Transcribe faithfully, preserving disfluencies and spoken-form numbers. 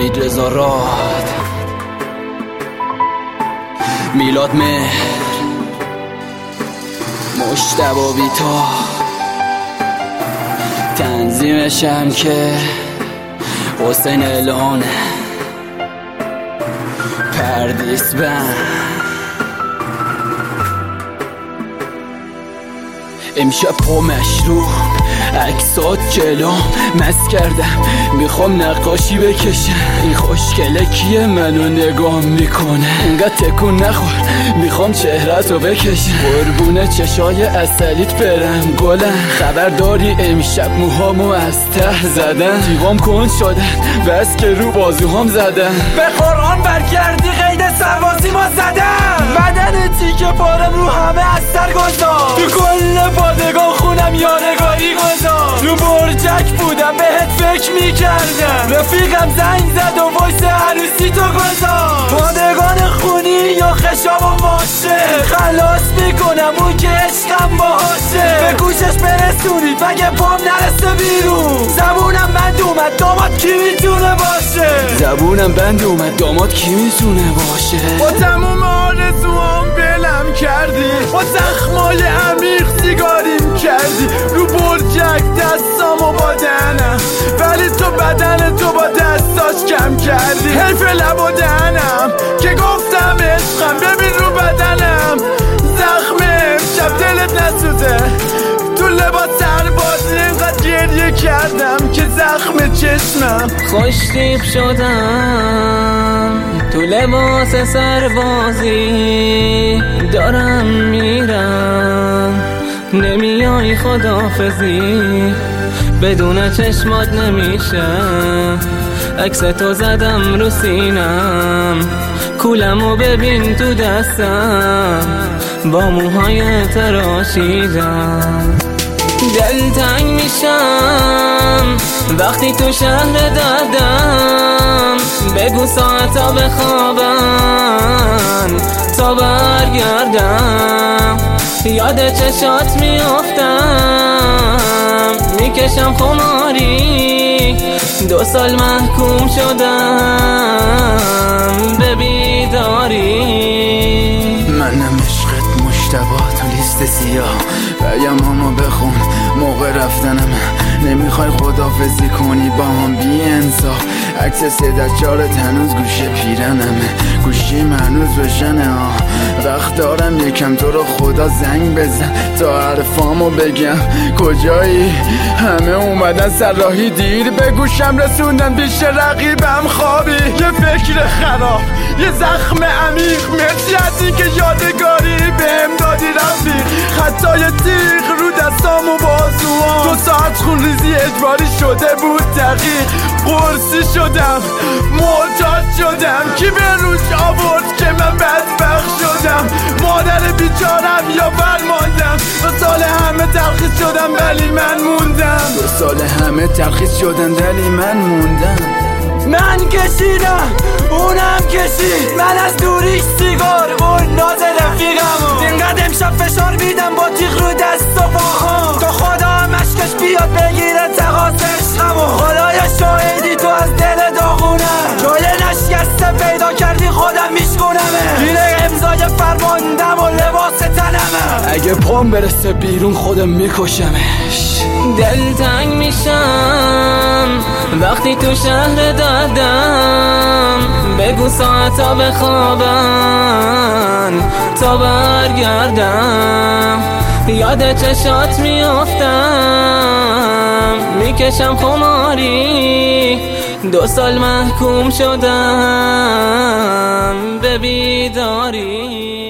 حمید رضا راد، میلاد مهر، مجتبی بیتا، تنظیمشم که حسین الهانه، پردیس بند. امشب پا مشروب عکسات جلوم مست کردم، میخوام نقاشی بکشم. این خوشگله کیه منو نگاه میکنه؟ انقدر تکون نخور، میخوام چهره‌تو بکشم. قربونه چشای اصلیت برم گلم. خبر داری امشب موهامو از ته زدن، تیغام کن شدن بس که رو بازوهام زدن. به قرآن برگردی قید سربازی ما زدن. بدن تیکه پارم رو همه اثر گذار. تو کل پادگان خونم یادگاری گذار. رو برجک بودم بهت فکر میکردم. رفیقم زنگ زد و وایس عروسی تو گذار. پادگان خونی یا خشاب و ماشه، خلاص میکنم اون که عشقم باشه. به گوشش برسونید مگه پام نرسه بیرون. زبونم بند اومد داماد کی میتونه باشه. زبونم بند اومد داماد کی میتونه باشه. با تموم آرزوام بلم کردی، با زخمای عمیق سیگاریم کردی. رو برجک دستامو با دهنم، ولی تو بدن تو با دستاش کم کردی. حیف لب و دهنم که گفتم عشقم، ببین رو بدنم زخمه شب دلت نسوزه. تو لباس سربازی اینقدر گریه کردم که زخم چشمم. خوشتیپ شدم تو لباس سربازی، دارم میرم نمیای خداحافظی. بدون چشمات نمیشه، عکس تو زدم رو سینم. کولمو ببین تو دستم، با موهای تراشیدم. دلتنگ میشم وقتی تو شهر دردم. بگو ساعتا بخوابن تا برگردم. یاد چشات میافتم، میکشم خماری. دو سال محکوم شدم به بیداری. منم عشقت مجتبی تو لیست سیاه. پیامامو بخون موقع رفتنم. نمیخوای خداحافظی کنی با هم بی انصاف. عکس سه چارت هنوز گوشه پیرنمه، گوشیم هنوز روشنه. ها وقت دارم یکم تو رو خدا زنگ بزن تا حرفامو بگم. کجایی؟ همه اومدن سراحی دیر به گوشم رسوندن. پیش رقیبم خوابی، یه فکر خراب، یه زخم عمیق. مرسی از این که یادگاری بهم دادی رفیق. خطای تیغ رو دستام و بازوام. دو ساعت خون ریزی اجباری شده بود دقیق. قرصی شدم، معتاد شدم. کی به روش آورد که من بدبخت شدم؟ مادر بیچارم یا برماندم. دو سال همه تلخیص شدم ولی من موندم. دو سال همه تلخیص شدن ولی من موندم. من کشیدم اونم کشید، من از دوریش سیگار اون ناز رفیقمو. اینقدر امشب فشار میدم با تیغ رو دست و پاهام تا خدا مشکش بیاد بگیره تقاس عشقمو. خدایا شاهدی تو از دل داغونم، جای نشکسته پیدا کردی خودم میشکنمه. دیره امضای فرماندم و لباس تنمه. اگه پام برسه بیرون خودم میکشمش. دلتنگ میشم وقتی تو شهر دردم. بگو ساعتا بخوابن تا برگردم. یاد چشات میافتم، میکشم خماری. دو سال محکوم شدم به بیداری.